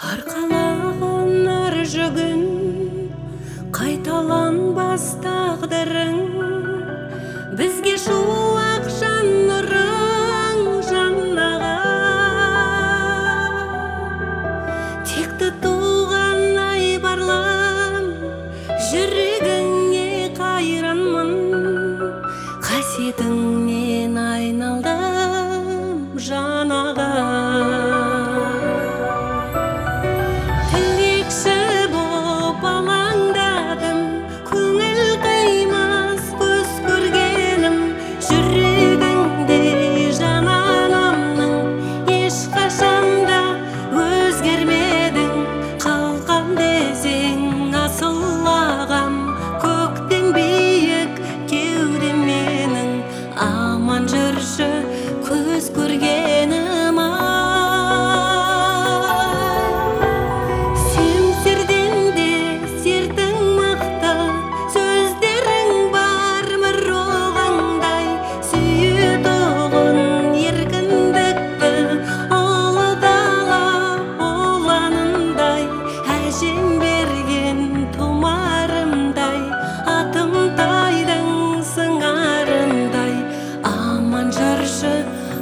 Арқалаған ар жүгін қайталанбас тағдырың, бізге шуақ жан нұрың жаннаға. Текті туған айбарлым, жүрегіңе қайранмын, қасиетіңнен айналдым жанаға. Көз көргенім сен серден де сертің мықты, сөздерің бар мұрағаңдай, сүйетұғын еркіндікті, ұлы дала ұланындай, әжем берген тұмарымдай, атым тайдың сыңарындай, аман жүрші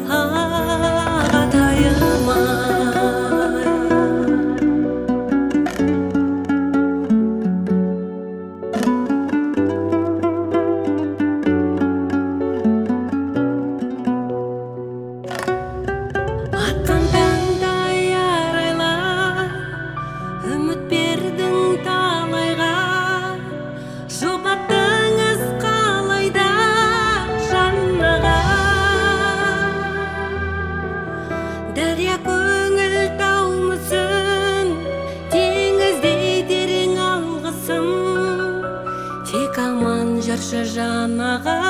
атқан таңдай арайла, үміт бердің талайға, жұбаттыңыз қалайда жаннаға. Дария көңіл таумысын, теңіздей терең алғысым, тек аман жүрші жанаға.